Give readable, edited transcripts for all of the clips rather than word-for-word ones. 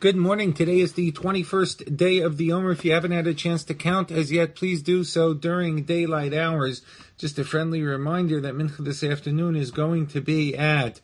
Good morning. Today is the 21st day of the Omer. If you haven't had a chance to count as yet, please do so during daylight hours. Just a friendly reminder that Mincha this afternoon is going to be at,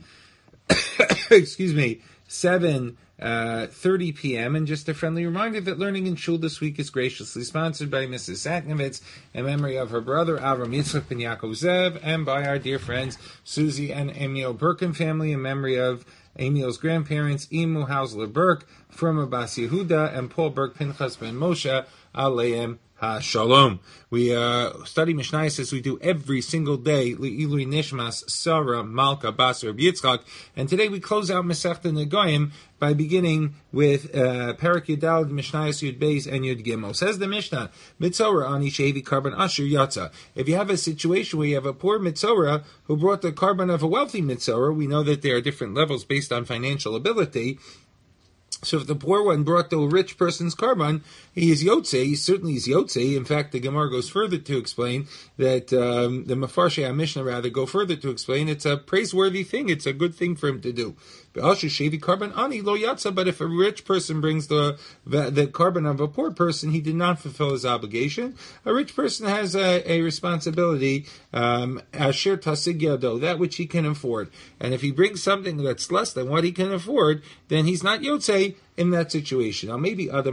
7:30 p.m. And just a friendly reminder that Learning in Shul this week is graciously sponsored by Mrs. Saknovitz in memory of her brother Avram Yitzchak ben Yaakov Zev, and by our dear friends Susie and Emil Birkin family in memory of Emil's grandparents, Imu Hausler Burke, Firma Bas Yehuda, and Paul Burke Pinchas ben Moshe, Aleim HaShalom. We study Mishnayos as we do every single day, Le'ilui Nishmas Sarah Malka Bas Reb Yitzchak, and today we close out Masechta Negoim by beginning with Parak Yudal, Mishnayos Yud Beis and Yud Gimel. Says the Mishnah, Mitzorah ani shehevi karban asher yatsa. If you have a situation where you have a poor Mitzorah who brought the karban of a wealthy Mitzorah, we know that there are different levels based on financial ability. So if the poor one brought the rich person's karban, he is yotze. He certainly is yotze. In fact, the Gemara goes further to explain that the Mefarshei HaMishnah rather go further to explain it's a praiseworthy thing. It's a good thing for him to do. But if a rich person brings the karban of a poor person, he did not fulfill his obligation. A rich person has a responsibility, asher tasig yado, that which he can afford. And if he brings something that's less than what he can afford, then he's not yotze in that situation. Now, maybe if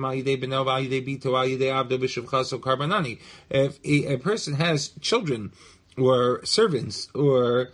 a person has children or servants or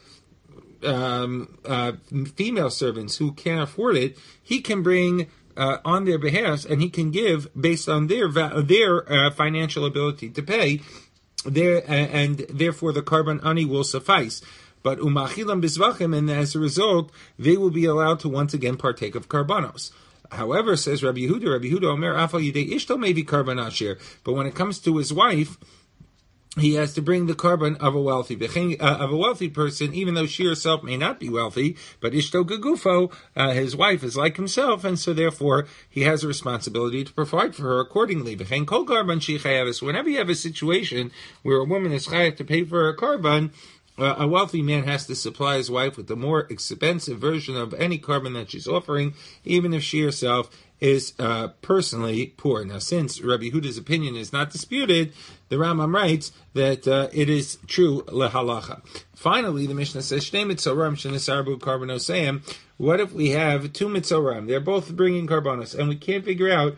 female servants who can't afford it, he can bring on their behalf, and he can give based on their financial ability to pay, and therefore the karban ani will suffice. But umachilam bizvachim, and as a result, they will be allowed to once again partake of karbanos. However, says Rabbi Yehuda Omer Afal Yidei Ishto Mevi Karban Asher. But when it comes to his wife, he has to bring the karban of a wealthy person, even though she herself may not be wealthy. But Ishto Gagufo, his wife, is like himself, and so therefore he has a responsibility to provide for her accordingly. V'chein kol karban shechayavis. Whenever you have a situation where a woman is chayav to pay for her karban, a wealthy man has to supply his wife with the more expensive version of any karban that she's offering, even if she herself is personally poor. Now, since Rabbi Yehuda's opinion is not disputed, the Rambam writes that it is true lehalacha. Finally, the Mishnah says, Shnei mitzoram shenesarbu karbanosayim. What if we have two mitzoram? They're both bringing karbanos, and we can't figure out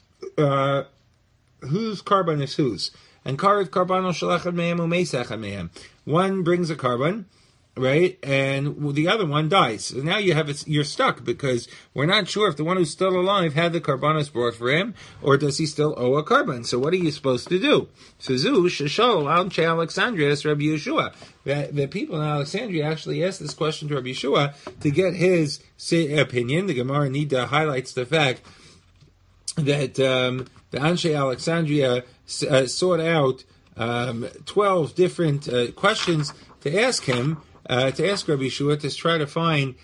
whose karban is whose. And kariv karbano shalachad mehem umeisachad mehem. One brings a karban, right, and the other one dies. So now you're stuck because we're not sure if the one who's still alive had the karbanos brought for him, or does he still owe a karban? So what are you supposed to do? So Zu sheshol al che Alexandria es Rabbi Yeshua. The people in Alexandria actually asked this question to Rabbi Yeshua to get his opinion. The Gemara Nida highlights the fact that the Anshe Alexandria sought out 12 different questions to ask him, to ask Rabbi Yeshua, to try to find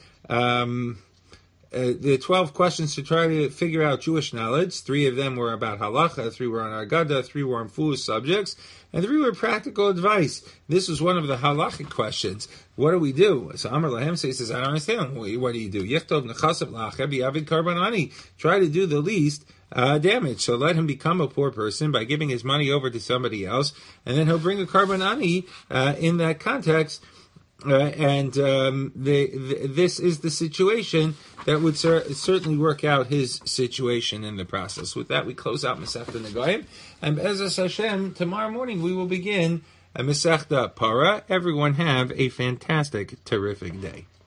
the 12 questions to try to figure out Jewish knowledge. 3 of them were about halacha, 3 were on Agada, 3 were on foolish subjects, and 3 were practical advice. This was one of the halachic questions. What do we do? So Amar Lahem says, I don't understand. What do you do? Yechtov nechasav la'acher bi'avid karban ani. Try to do the least damage. So let him become a poor person by giving his money over to somebody else, and then he'll bring a karban ani in that context. This is the situation that would certainly work out his situation in the process. With that, we close out Masechta Negoim, and Be'ezus Hashem, tomorrow morning we will begin Masechta Para. Everyone have a fantastic, terrific day.